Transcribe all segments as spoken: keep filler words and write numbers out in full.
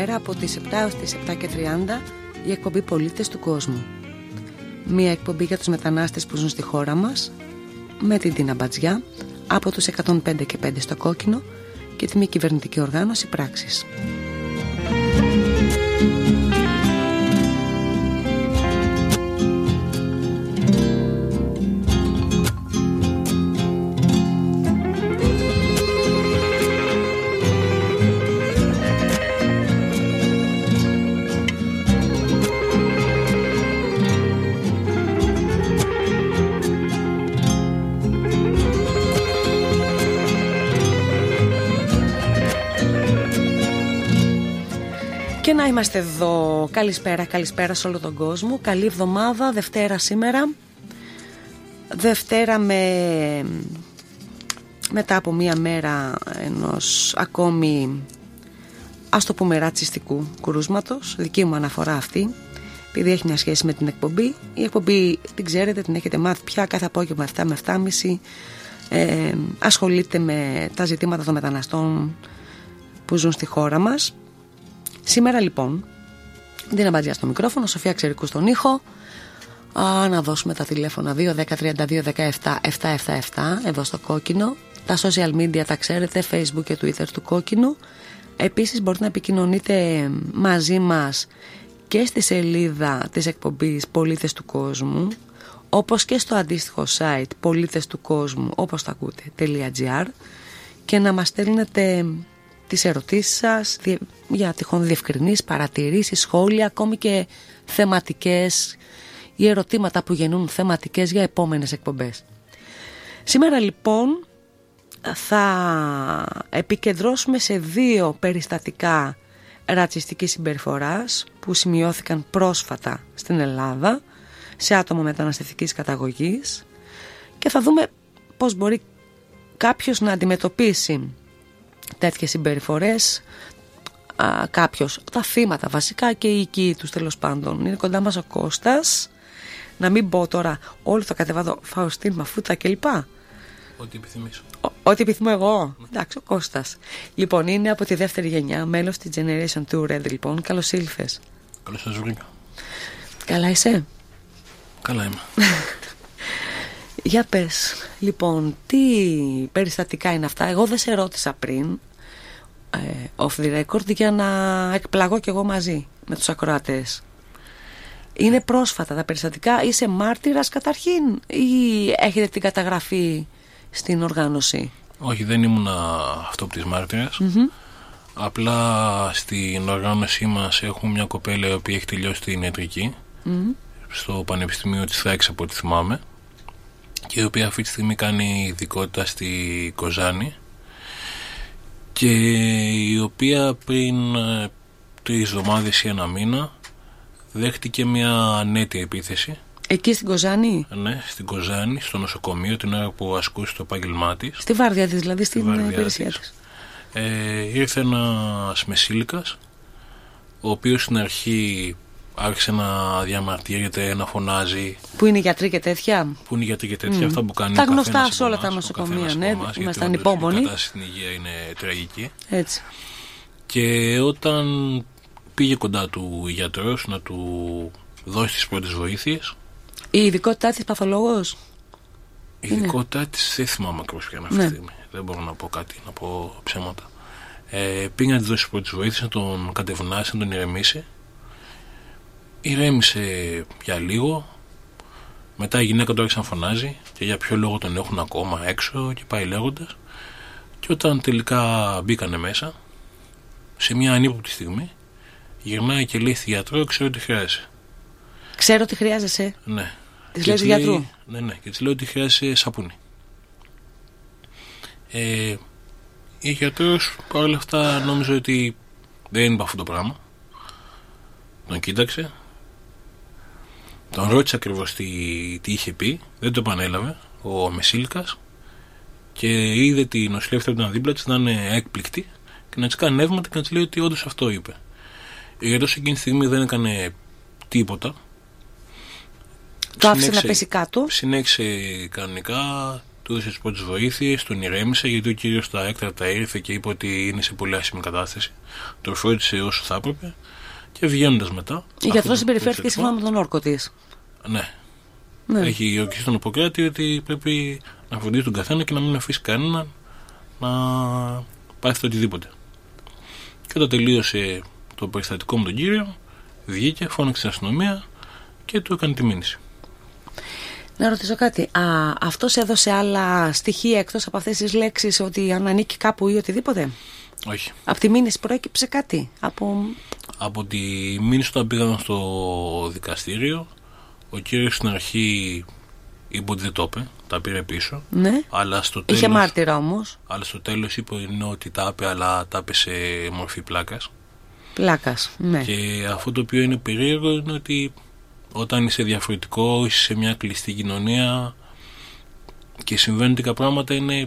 μέρα από τις επτά έως τις επτά και τριάντα η εκπομπή Πολίτες του Κόσμου. Μία εκπομπή για τους μετανάστες που ζουν στη χώρα μας, με την Τίνα Μπατζιά, από τους εκατόν πέντε και πέντε στο Κόκκινο και τη μη κυβερνητική οργάνωση Πράξεις. Και να είμαστε εδώ. Καλησπέρα, καλησπέρα σε όλο τον κόσμο. Καλή εβδομάδα, Δευτέρα σήμερα. Δευτέρα με... μετά από μία μέρα ενός ακόμη, ας το πούμε, ρατσιστικού κρούσματος. Δική μου αναφορά αυτή, επειδή έχει μια σχέση με την εκπομπή. Η εκπομπή την ξέρετε, την έχετε μάθει πια, κάθε απόγευμα επτά με επτά και μισή ε, ασχολείται με τα ζητήματα των μεταναστών που ζουν στη χώρα μας. Σήμερα λοιπόν, Τίνα Μπατζιά στο μικρόφωνο, Σοφία Ξερικού στον ήχο. Α, να δώσουμε τα τηλέφωνα δύο δέκα τριάντα δύο δεκαεπτά επτακόσια εβδομήντα επτά εδώ στο Κόκκινο. Τα social media τα ξέρετε, Facebook και Twitter του Κόκκινου. Επίσης μπορείτε να επικοινωνείτε μαζί μας και στη σελίδα της εκπομπής Πολίτες του Κόσμου, όπως και στο αντίστοιχο site Πολίτες του Κόσμου, όπως τα ακούτε, .gr, και να μας στέλνετε τις ερωτήσεις σας για τυχόν διευκρινήσεις, παρατηρήσεις, σχόλια, ακόμη και θεματικές ή ερωτήματα που γεννούν θεματικές για επόμενες εκπομπές. Σήμερα λοιπόν θα επικεντρώσουμε σε δύο περιστατικά ρατσιστικής συμπεριφοράς που σημειώθηκαν πρόσφατα στην Ελλάδα σε άτομο μεταναστευτικής καταγωγής και θα δούμε πώς μπορεί κάποιος να αντιμετωπίσει τέτοιες συμπεριφορές, α, κάποιος, τα θύματα βασικά και οι οικοί τους τέλος πάντων. Είναι κοντά μας ο Κώστας. Να μην πω τώρα όλο το κατεβάδο Φαουστίν, Μαφούτα κλπ. Ό,τι επιθυμήσω. Ό,τι επιθυμώ εγώ. Ναι. Εντάξει, ο Κώστας. Λοιπόν, είναι από τη δεύτερη γενιά, μέλος της Generation του Red, λοιπόν. Καλώς ήλθες. Καλώς σας βρήκα. Καλά είσαι? Καλά είμαι. Για πες, λοιπόν, τι περιστατικά είναι αυτά? Εγώ δεν σε ρώτησα πριν, ε, off the record, για να εκπλαγώ κι εγώ μαζί με τους ακροατές. Είναι πρόσφατα τα περιστατικά, είσαι μάρτυρας καταρχήν ή έχετε την καταγραφή στην οργάνωση? Όχι, δεν ήμουν αυτόπτης μάρτυρας. Mm-hmm. Απλά στην οργάνωσή μας έχουμε μια κοπέλα η οποία έχει τελειώσει την ιατρική mm-hmm. στο Πανεπιστημίο της Θράκης από ό,τι θυμάμαι, και η οποία αυτή τη στιγμή κάνει ειδικότητα στη Κοζάνη, και η οποία πριν ε, τρεις εβδομάδες ή ένα μήνα δέχτηκε μια ανέτεια επίθεση. Εκεί στην Κοζάνη? Ναι, στην Κοζάνη, στο νοσοκομείο, την ώρα που ασκούσε το επάγγελμά της. Στη βάρδια της, δηλαδή, στην υπηρεσία της. της. Ε, ήρθε ένας μεσήλικας, ο οποίος στην αρχή άρχισε να διαμαρτύρεται, να φωνάζει. Που είναι γιατροί και τέτοια. Που είναι γιατροί και τέτοια, mm. αυτά που κάνει. Τα γνωστά σε όλα τα νοσοκομεία, ναι. Ήμασταν υπόμονοι. Η κατάσταση στην υγεία είναι τραγική. Έτσι. Και όταν πήγε κοντά του γιατρός να του δώσει τις πρώτες βοήθειες. Η ειδικότητά της παθολόγος? Η ειδικότητά της δεν θυμάμαι ακριβώς ποια είναι αυτή τη στιγμή. Δεν μπορώ να πω κάτι, να πω ψέματα. Ε, πήγε να του δώσει τις πρώτες βοήθειες, να τον κατευνάσει, να τον ηρεμήσει. Ηρέμησε για λίγο. Μετά η γυναίκα του άρχισε να φωνάζει και για ποιο λόγο τον έχουν ακόμα έξω και πάει λέγοντας. Και όταν τελικά μπήκανε μέσα, σε μια ανύποπτη στιγμή, γυρνάει και λέει στη γιατρό: ξέρω τι χρειάζεσαι. Ξέρω τι χρειάζεσαι. Ναι. Της λέει του γιατρού. Ναι, ναι. Και της λέει ότι χρειάζεσαι σαπούνι. Ε, η γιατρός παρόλα αυτά νόμιζε ότι δεν είναι αυτό το πράγμα. Τον κοίταξε. Τον ρώτησε ακριβώς τι, τι είχε πει. Δεν το επανέλαβε ο μεσήλικας. Και είδε τη νοσηλεύτρια που ήταν δίπλα της να είναι έκπληκτη και να της κάνει νεύματα και να της λέει ότι όντως αυτό είπε. Ο γιατρός εκείνη τη στιγμή δεν έκανε τίποτα. Το άφησε να πέσει κάτω. Συνέχισε κανονικά, του του έδωσε τις πρώτες βοήθειες, τον ηρέμησε, γιατί ο κύριος στα έκτακτα ήρθε και είπε ότι είναι σε πολύ άσχημη κατάσταση. Τον φρόντισε όσο θα έπρεπε και βγαίνοντας μετά. Η γιατρός συμπεριφέρθηκε σύμφωνα με τον όρκο της. Ναι. Ναι. Έχει ορκιστεί τον Ιπποκράτη ότι πρέπει να φροντίζει τον καθένα και να μην αφήσει κανέναν να πάθει οτιδήποτε. Και όταν τελείωσε το περιστατικό με τον κύριο, βγήκε, φώναξε την αστυνομία και του έκανε τη μήνυση. Να ρωτήσω κάτι. Α, αυτός έδωσε άλλα στοιχεία εκτός από αυτές τις λέξεις, ότι αν ανήκει κάπου ή οτιδήποτε? Όχι. Από τη μήνυση προέκυψε κάτι? Από, από τη μήνυση όταν πήγαν στο δικαστήριο, ο κύριος στην αρχή είπε ότι δεν το είπε, τα πήρε πίσω. Ναι. Αλλά στο τέλος, είχε μάρτυρα όμως. Αλλά στο τέλος είπε ότι τα είπε, αλλά τα είπε σε μορφή πλάκας. Πλάκας, ναι. Και αυτό το οποίο είναι περίεργο είναι ότι όταν είσαι διαφορετικό, είσαι σε μια κλειστή κοινωνία και συμβαίνουν τέτοια πράγματα, είναι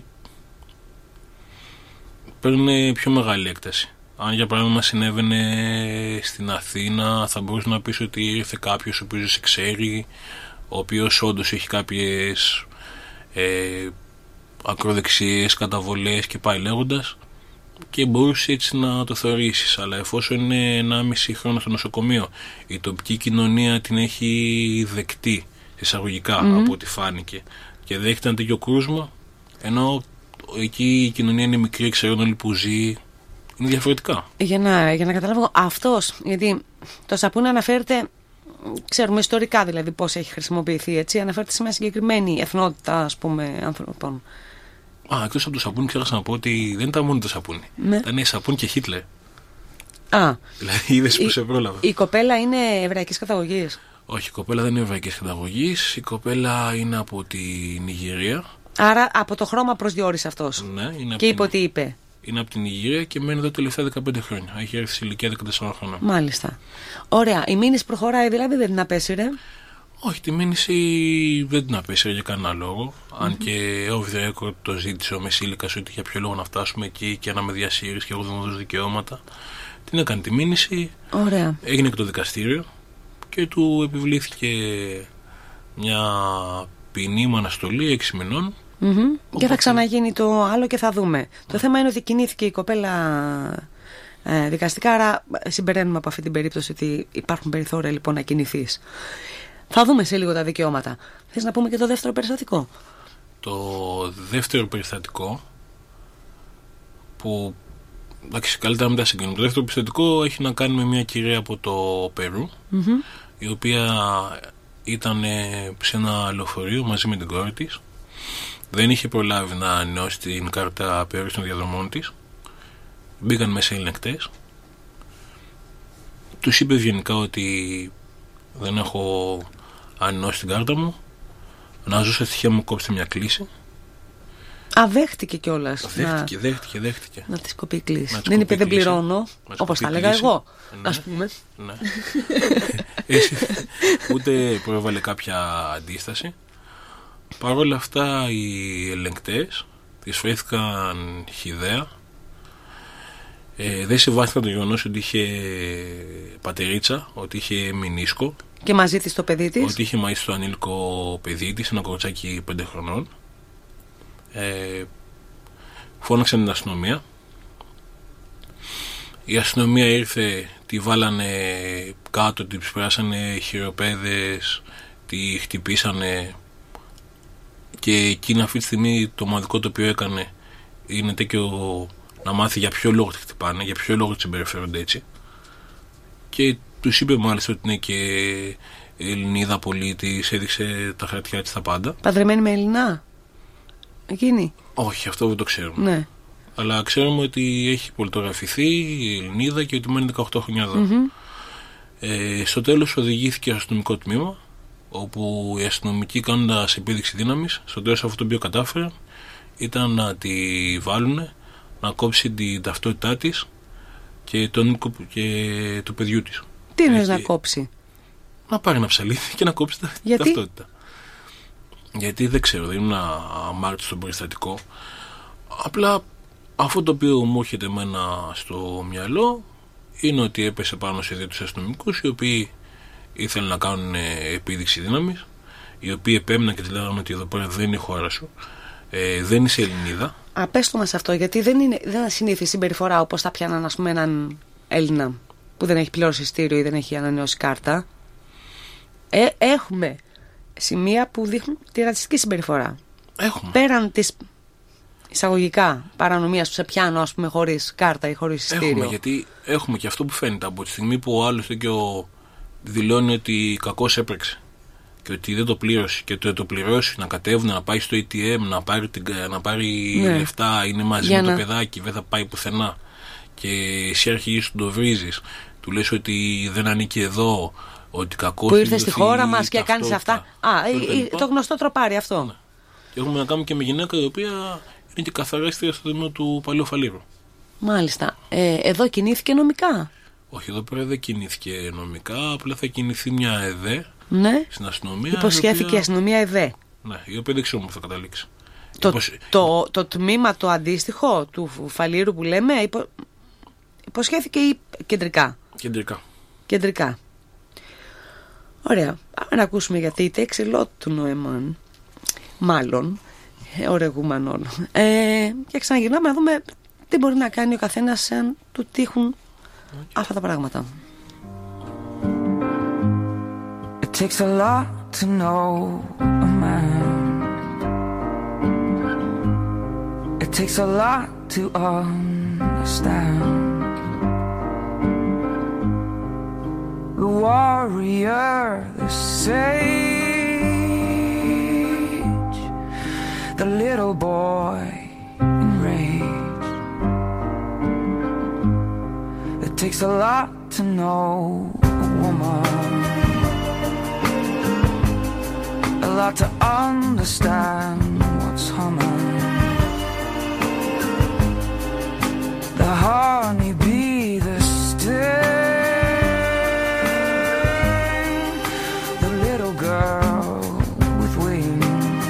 παίρνουν πιο μεγάλη έκταση. Αν για παράδειγμα συνέβαινε στην Αθήνα, θα μπορούσε να πεις ότι ήρθε κάποιος ο οποίος σε ξέρει, ο οποίος όντως έχει κάποιες ε, ακροδεξιές καταβολές και πάει λέγοντας, και μπορούσε έτσι να το θεωρήσεις. Αλλά εφόσον είναι ενάμιση χρόνο στο νοσοκομείο, η τοπική κοινωνία την έχει δεκτεί εισαγωγικά mm-hmm. από ό,τι φάνηκε, και δέχεται ένα τέτοιο κρούσμα, ενώ εκεί η κοινωνία είναι μικρή, ξέρουν όλοι που ζει, είναι διαφορετικά. Για να, για να καταλάβω, αυτός, γιατί το σαπούνι αναφέρεται, ξέρουμε ιστορικά δηλαδή πώς έχει χρησιμοποιηθεί, έτσι, αναφέρεται σε μια συγκεκριμένη εθνότητα, ας πούμε, ανθρώπων. Α, εκτός από το σαπούνι, ξέχασα να πω ότι δεν ήταν μόνο το σαπούνι. Ναι. Ήταν σαπούνι και Χίτλερ. Α. Δηλαδή είδες που σε πρόλαβα. Η κοπέλα είναι εβραϊκής καταγωγής? Όχι, η κοπέλα δεν είναι εβραϊκής καταγωγής. Η κοπέλα είναι από τη Νιγηρία. Άρα από το χρώμα προσδιορίσε αυτός. Ναι, είναι. Και είπε ότι είπε. Είναι από την Νιγηρία και μένει εδώ τελευταία δεκαπέντε χρόνια. Έχει έρθει σε ηλικία δεκατέσσερα χρόνια. Μάλιστα. Ωραία. Η μήνυση προχωράει δηλαδή, δεν την απέσυρε? Όχι, τη μήνυση δεν την απέσυρε για κανένα λόγο. Mm-hmm. Αν και ο off the record το ζήτησε ο Μεσήλικας ότι για ποιο λόγο να φτάσουμε εκεί και να με διασύρεις και εγώ δεν μου δώσω δικαιώματα. Την έκανε τη μήνυση. Ωραία. Έγινε και το δικαστήριο και του επιβλήθηκε μια ποινή με αναστολή έξι μηνών. Mm-hmm. Οπότε... Και θα ξαναγίνει το άλλο και θα δούμε. Mm. Το θέμα είναι ότι κινήθηκε η κοπέλα ε, δικαστικά, άρα συμπεραίνουμε από αυτή την περίπτωση ότι υπάρχουν περιθώρια λοιπόν να κινηθείς. Θα δούμε σε λίγο τα δικαιώματα. Θες να πούμε και το δεύτερο περιστατικό? Το δεύτερο περιστατικό που, εντάξει, καλύτερα μην τα συγκρίνουμε. Το δεύτερο περιστατικό έχει να κάνει με μια κυρία από το Περού, mm-hmm. η οποία ήταν σε ένα λεωφορείο μαζί με την κόρη της. Δεν είχε προλάβει να ανανεώσει την κάρτα περιορισμού των διαδρομών της. Μπήκαν μέσα οι ελεγκτές. Τους είπε ευγενικά ότι δεν έχω ανανεώσει την κάρτα μου, να ζω σε στοιχεία μου, κόψτε μια κλίση. Α, δέχτηκε κιόλας. Δέχτηκε, να... δέχτηκε, δέχτηκε. Να τη κοπεί κλίση. Δεν είπε δεν πληρώνω, όπως τα έλεγα εγώ. Ναι, ας πούμε. Ναι. Ούτε προέβαλε κάποια αντίσταση. Παρ' όλα αυτά οι ελεγκτές τις φέρθηκαν χυδαία. Ε, δεν συμβάστηκαν το γεγονός ότι είχε πατερίτσα, ότι είχε μηνίσκο. Και μαζί της το παιδί της. Ότι είχε μαζί στο ανήλικο παιδί της, ένα κοριτσάκι πέντε χρονών. Ε, φώναξαν την αστυνομία. Η αστυνομία ήρθε, τη βάλανε κάτω, τη περάσανε χειροπέδες, τη χτυπήσανε. Και εκείνη αυτή τη στιγμή το μοναδικό το οποίο έκανε είναι τέτοιο, να μάθει για ποιο λόγο τη χτυπάνε, για ποιο λόγο τη συμπεριφέρονται έτσι. Και τους είπε μάλιστα ότι είναι και Ελληνίδα πολίτης, έδειξε τα χαρτιά της τα πάντα. Παντρεμένη με Ελληνά εκείνη? Όχι, αυτό δεν το ξέρουμε. Ναι. Αλλά ξέρουμε ότι έχει πολιτογραφηθεί η Ελληνίδα και ότι μένει δεκαοκτώ χρόνια εδώ. Mm-hmm. Ε, στο τέλος οδηγήθηκε στο αστυνομικό τμήμα, όπου οι αστυνομικοί, κάνοντας επίδειξη δύναμης, στο τέλος αυτό το οποίο κατάφεραν ήταν να τη βάλουν, να κόψει την ταυτότητά της και, τον, και του παιδιού της. Τι είναι να κόψει? Να πάρει ένα ψαλίδι και να κόψει την ταυτότητα. Γιατί δεν ξέρω, δεν ήμουν αμάρτητος στο περιστατικό. Απλά αυτό το οποίο μου έρχεται εμένα στο μυαλό είναι ότι έπεσε πάνω σε δύο τους αστυνομικούς, οι οποίοι ήθελαν να κάνουν επίδειξη δύναμης, οι οποίοι επέμειναν και τη λέγανε ότι εδώ πέρα δεν είναι η χώρα σου. Ε, δεν είσαι Ελληνίδα. Α, πες το μας αυτό, γιατί δεν είναι, δεν είναι συνήθιη συμπεριφορά όπως θα πιάναν, ας πούμε, έναν Έλληνα που δεν έχει πληρώσει εισιτήριο ή δεν έχει ανανεώσει κάρτα. Ε, έχουμε σημεία που δείχνουν τη ρατσιστική συμπεριφορά. Έχουμε. Πέραν της εισαγωγικά παρανομίας που σε πιάνω, ας πούμε, χωρίς κάρτα ή χωρίς εισιτήριο. Έχουμε, γιατί έχουμε και αυτό που φαίνεται από τη στιγμή που ο άλλος ο, δηλώνει ότι κακώς έπρεξε και ότι δεν το πλήρωσε και το, το πληρώσει, να κατέβουν, να πάει στο έι τι εμ, να πάρει, την, να πάρει ναι. λεφτά, είναι μαζί για με να... το παιδάκι, δεν θα πάει πουθενά. Και εσύ αρχίζεις του το βρίζεις, του λες ότι δεν ανήκει εδώ, ότι κακώς που ήρθε στη χώρα μας και κάνεις αυτά. Α, το, το γνωστό τροπάρι αυτό. Ναι. Και έχουμε να κάνουμε και με γυναίκα η οποία είναι και καθαρίστρια στο δήμο του Παλαιού Φαλήρου. Μάλιστα. Ε, εδώ κινήθηκε νομικά. Όχι, εδώ πέρα δεν κινήθηκε νομικά, απλά θα κινηθεί μια ΕΔΕ ναι. στην αστυνομία. Υποσχέθηκε η οποία... αστυνομία ΕΔΕ. Ναι, η οποία δεν ξέρουμε που θα καταλήξει. Το, Υποσ... το, το τμήμα το αντίστοιχο του Φαλήρου που λέμε υπο... υποσχέθηκε ή κεντρικά. Κεντρικά. Κεντρικά. Ωραία. Πάμε να ακούσουμε γιατί η τέξιλό του Νοεμάν, μάλλον, ορεγούμανον. Ε, και ξαναγυρνάμε να δούμε τι μπορεί να κάνει ο καθένας αν του τύχουν okay. αυτά τα πράγματα. It takes a lot to know a man. It takes a lot to understand. The warrior, the sage, the little boy enraged. It takes a lot to know a woman, a lot to understand what's humming. The honeybee, the sting, girl with wings.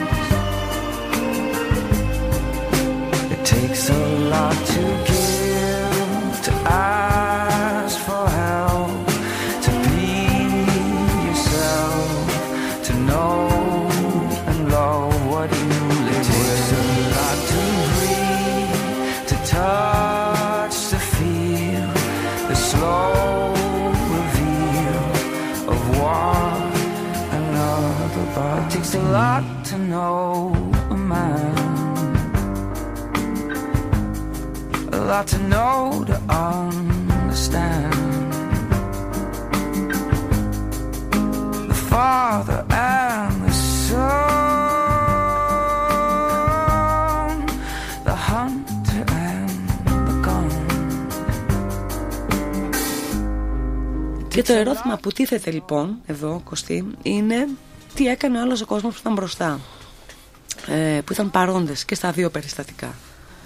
It takes a lot to give, to ask for help, to be yourself, to know and love what you live with. It takes a lot to breathe, to touch, to feel the slow reveal of what. It takes a lot to know a man, a lot to know to understand. The Father and the Son, the hunter and the gun. Και το ερώτημα που τίθεται λοιπόν εδώ, Κωστή, είναι τι έκανε όλος ο κόσμος που ήταν μπροστά, ε, που ήταν παρόντες και στα δύο περιστατικά.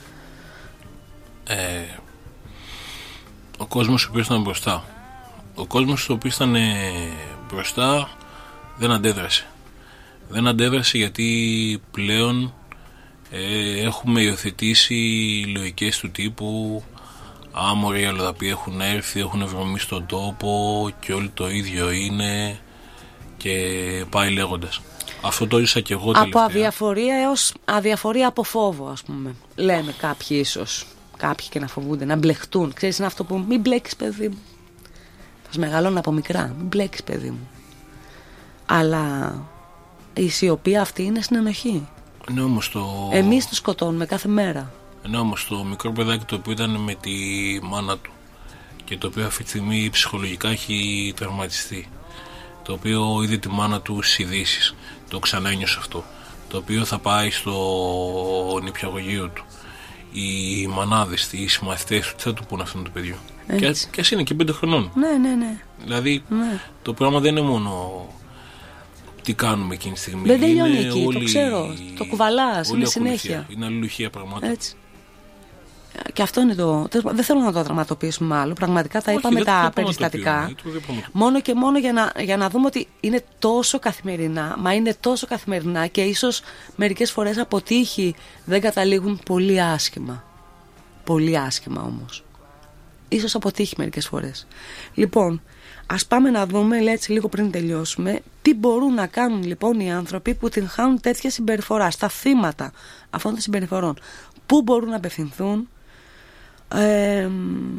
Ε, ο κόσμος ο οποίος ήταν μπροστά, ο κόσμος ο οποίος ήταν ε, μπροστά δεν αντέδρασε. Δεν αντέδρασε γιατί πλέον ε, έχουμε υιοθετήσει λογικές του τύπου άμοροι αλλοδαποί έχουν έρθει, έχουν ευρωμεί στον τόπο και όλοι το ίδιο είναι και πάει λέγοντας. Αυτό το ζήσα και εγώ τελευταία. Από αδιαφορία έως αδιαφορία από φόβο, ας πούμε. Λέμε κάποιοι ίσως. Κάποιοι και να φοβούνται, να μπλεχτούν. Ξέρεις, είναι αυτό που μην μπλέκεις, παιδί μου. Θα μεγαλώνω από μικρά. Μην μπλέκεις, παιδί μου. Αλλά η σιωπή αυτή είναι συνενοχή. Ναι, όμως το... Εμείς το σκοτώνουμε κάθε μέρα. Ναι, όμως το μικρό παιδάκι το οποίο ήταν με τη μάνα του και το οποίο αυτή τη στιγμή ψυχολογικά έχει τραυματιστεί, το οποίο είδε τη μάνα του στις ειδήσεις, το ξανένιωσε αυτό, το οποίο θα πάει στο νηπιαγωγείο του, οι μανάδες, οι συμμαθητές του, τι θα του πούνε αυτόν το παιδί. Και, και ας είναι και πέντε χρονών. Ναι, ναι, ναι. Δηλαδή ναι. το πράγμα δεν είναι μόνο τι κάνουμε εκείνη τη στιγμή. Δεν τελειώνει εκεί, όλη... το ξέρω. Το κουβαλάς, είναι συνέχεια. Είναι αλληλουχία πραγμάτων. Έτσι. Και αυτό είναι το. Δεν θέλω να το δραματοποιήσουμε άλλο. Πραγματικά τα είπαμε τα περιστατικά. Μόνο και μόνο για να, για να δούμε ότι είναι τόσο καθημερινά. Μα είναι τόσο καθημερινά και ίσως μερικές φορές από τύχη δεν καταλήγουν πολύ άσχημα. Πολύ άσχημα όμως. Ίσως από τύχη μερικές φορές. Λοιπόν, ας πάμε να δούμε, έτσι λίγο πριν τελειώσουμε, τι Τι μπορούν να κάνουν λοιπόν οι άνθρωποι που την χάνουν τέτοια συμπεριφορά, στα θύματα αυτών των συμπεριφορών? Πού μπορούν να απευθυνθούν, ε,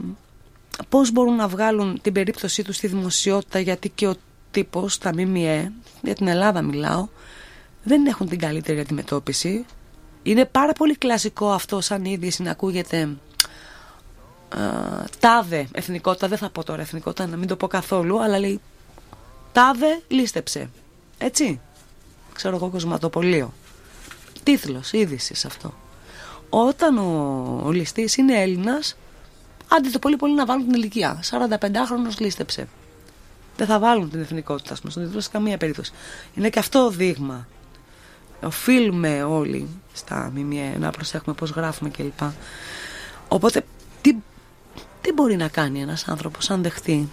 πώς μπορούν να βγάλουν την περίπτωσή τους στη δημοσιότητα, γιατί και ο τύπος, τα ΜΜΕ, για την Ελλάδα μιλάω, δεν έχουν την καλύτερη αντιμετώπιση. Είναι πάρα πολύ κλασικό αυτό σαν είδηση να ακούγεται ε, τάδε εθνικότητα, δεν θα πω τώρα εθνικότητα, να μην το πω καθόλου, αλλά λέει τάδε λίστεψε, έτσι, ξέρω εγώ, κοσματοπολείο, τίτλος είδησης αυτό. Όταν ο, ο ληστής είναι Έλληνας, άντε το πολύ πολύ να βάλουν την ηλικία, σαρανταπεντάχρονος λίστεψε, δεν θα βάλουν την εθνικότητα μας στον τίτλο σε καμία περίπτωση. Είναι και αυτό δείγμα. Οφείλουμε όλοι στα ΜΜΕ να προσέχουμε πώς γράφουμε κλπ. Οπότε τι, τι μπορεί να κάνει ένας άνθρωπος αν δεχτεί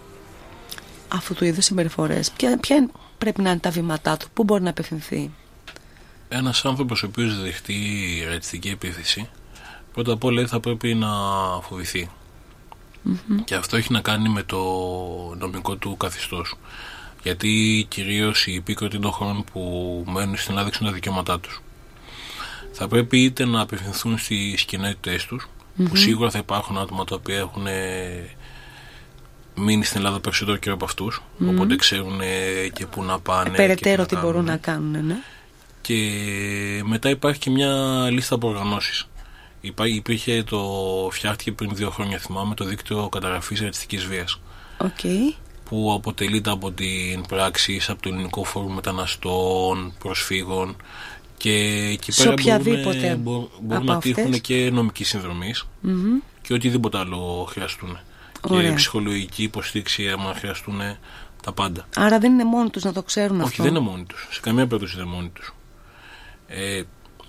αυτού του είδους συμπεριφορές? Ποια, ποια πρέπει να είναι τα βήματά του? Πού μπορεί να απευθυνθεί? Ένας άνθρωπος ο οποίος δεχτεί ρατσιστική επίθεση, πρώτα απ' όλα θα πρέπει να φοβηθεί. Mm-hmm. Και αυτό έχει να κάνει με το νομικό του καθεστώς. Γιατί κυρίως οι υπήκοοι των χωρών που μένουν στην Ελλάδα δείξουν τα δικαιώματά τους. Θα πρέπει είτε να απευθυνθούν στις κοινότητες τους, mm-hmm. που σίγουρα θα υπάρχουν άτομα τα οποία έχουν μείνει στην Ελλάδα περισσότερο καιρό από αυτούς, mm-hmm. οπότε ξέρουν και πού να πάνε. Περαιτέρω τι μπορούν να κάνουν, ναι. Και μετά υπάρχει και μια λίστα από οργανώσεις. Υπήρχε το, φτιάχτηκε πριν δύο χρόνια, θυμάμαι, το δίκτυο καταγραφής ρατσιστικής βίας. Okay. Που αποτελείται από την πράξη, από το Ελληνικό Φόρουμ Μεταναστών, Προσφύγων, και εκεί πέρα μπορούν, μπο, μπορούν να τύχουν και νομική συνδρομής, mm-hmm. και οτιδήποτε άλλο χρειαστούν. Ωραία. Και ψυχολογική υποστήριξη, άμα χρειαστούν, τα πάντα. Άρα δεν είναι μόνοι τους να το ξέρουν. Όχι, αυτό? δεν είναι μόνοι τους. Σε καμία περίπτωση δεν είναι μόνοι τους. Ε,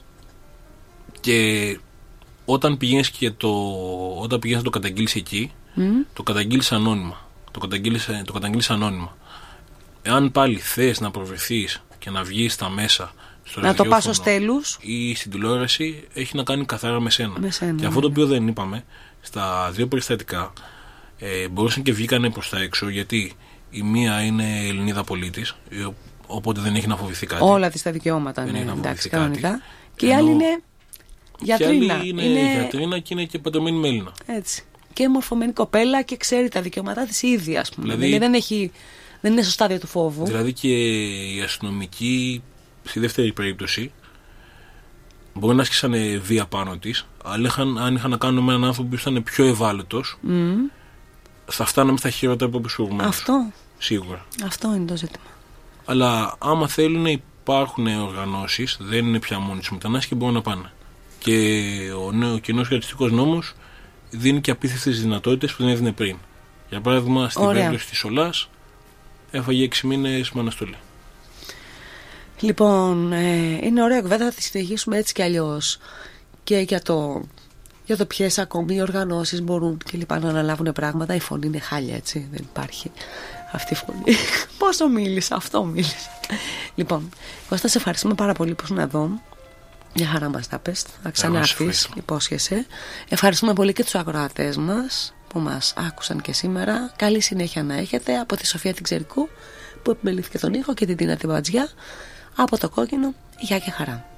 και όταν πηγαίνεις και το, όταν πηγαίνεις να το καταγγείλεις εκεί, mm. το καταγγείλεις ανώνυμα. Το καταγγείλεις, το καταγγείλεις ανώνυμα. Εάν πάλι θες να προβρεθείς και να βγεις στα μέσα, στο να το πας ως τέλους ή στην τηλεόραση, έχει να κάνει καθαρά με σένα. Με σένα, και αυτό το οποίο δεν είπαμε, στα δύο περιστατικά ε, μπορούσαν και βγήκανε προς τα έξω, γιατί η μία είναι Ελληνίδα πολίτης, οπότε δεν έχει να φοβηθεί κάτι. Όλα τις τα δικαιώματα, ναι, εντάξει, κανονικά. Και η άλλη είναι γιατρίνα. Και είναι, είναι γιατρίνα και είναι και παντρεμένη με Έλληνα. Έτσι. Και μορφωμένη κοπέλα και ξέρει τα δικαιώματά της ήδη, ας πούμε. Δηλαδή, δηλαδή δεν, έχει, δεν είναι στο στάδιο του φόβου. Δηλαδή και οι αστυνομικοί, στη δεύτερη περίπτωση, μπορεί να άσκησαν βία πάνω της, αλλά είχαν, αν είχαν να κάνουν με έναν άνθρωπο που ήταν πιο ευάλωτος, mm. θα φτάναμε στα χειρότερα από επισουργμένους. Αυτό. Σίγουρα. Αυτό είναι το ζήτημα. Αλλά άμα θέλουν, υπάρχουν οργανώσεις, δεν είναι πια μόνοι τους μετανάστες και μπορούν να πάνε. Και ο, νέο, ο κοινός ρατσιστικός νόμος δίνει και απίστευτες δυνατότητες που δεν έδινε πριν. Για παράδειγμα, στην Ωραία. περίπτωση της Σολάς έφαγε έξι μήνες με αναστολή. Λοιπόν, ε, είναι ωραία κουβέντα, θα τη συνεχίσουμε έτσι κι αλλιώς. Και για το, για το ποιες ακόμη οι οργανώσεις μπορούν και λοιπά να αναλάβουν πράγματα. Η φωνή είναι χάλια, έτσι, δεν υπάρχει αυτή η φωνή. Πόσο μίλησα, αυτό μίλησα. Λοιπόν, Κώστα, σε ευχαριστούμε πάρα πολύ που ήσουν εδώ. Μια χαρά μας τα πες, θα ξανάρθεις, υπόσχεσαι. Ευχαριστούμε πολύ και τους ακροατές μας που μας άκουσαν και σήμερα. Καλή συνέχεια να έχετε από τη Σοφία την Ξερικού που επιμελήθηκε τον ήχο και την Τίνα την Μπατζιά. Από το Κόκκινο, γεια και χαρά.